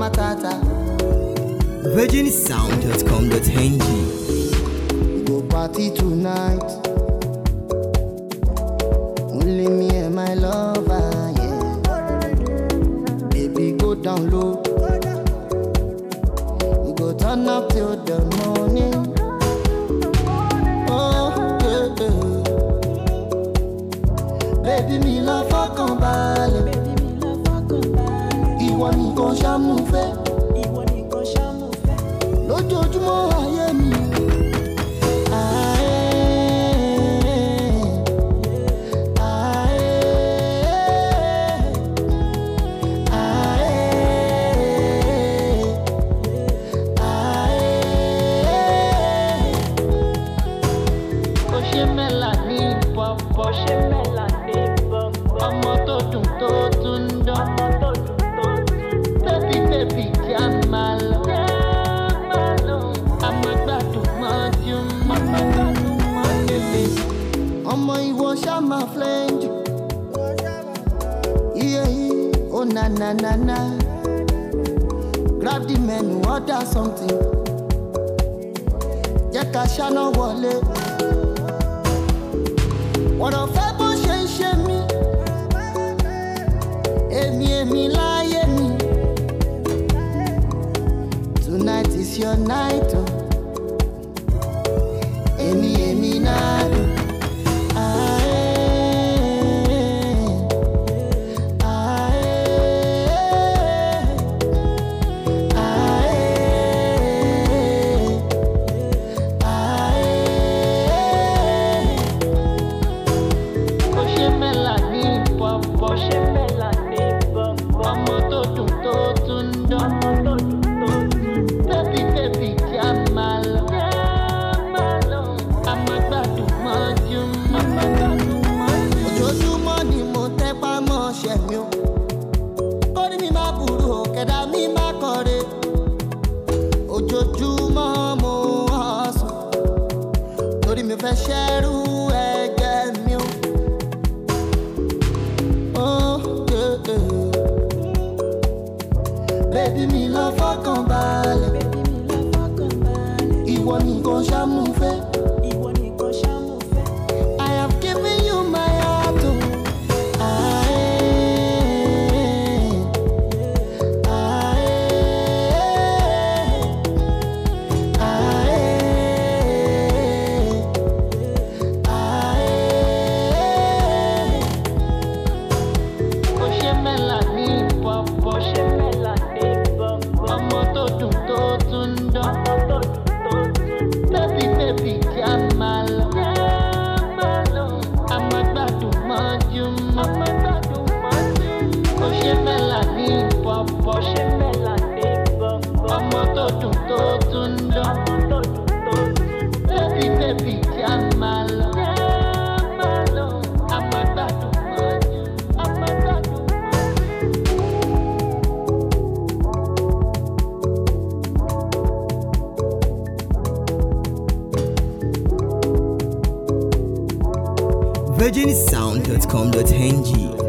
matata. virginsound.com.ng. We go party tonight. Only me and my lover, yeah. Baby, go down low. We go turn up till the morning. Oh, yeah, yeah. Baby, me love fucking ballet. Ìwọ nìkan ṣá mú fẹ́. Lójoojúmọ́ ayé mi. Ọmọ tó dùn tó tún dán. Baby, jẹ́ máa lọ. Àmọ́ gbádùn mọ́jú mọ́. Ọmọ ìwọ ṣá máa flenjo. Yeah, oh na na na na. Grab the menu, order something. Jẹ́ ká ṣáná wọlé. Ọ̀rọ̀ fẹ́ bó ṣe ń ṣe mí. Èmi láyé mi. Tonight is your night, oh. Èmi náà dùn. Ọmọ tó dùn tó tún dán. Baby, jẹ́ máa lọ. Àmọ́ gbádùn mọ́jú mọ́. Ojoojúmọ́ ni mo tẹpá mọ́ṣẹ́ mi o. Kórí mi má burú o, kẹ̀dá mi má kọ̀re. Ojoojúmọ́ mo hustle. Torí mi fẹ́ ṣẹ́rú ẹgbẹ́ mi o. Oh, yeah, yeah. Baby, mi lọ fọkàn balẹ̀. Ìwọ nìkan ṣá mú fẹ́. I have given you my heart, oh. Ọmọ tó dùn tó tún dán. Baby, jẹ́ máa lọ. Àmọ́ gbádùn mọ́jú mọ́. Ó ṣe mẹ́la ní pọ̀pọ̀. Ọmọ tó dùn tó tún dán. Baby, jẹ́ máa lọ. Àmọ́ gbádùn mọ́jú. virginsound.com.ng.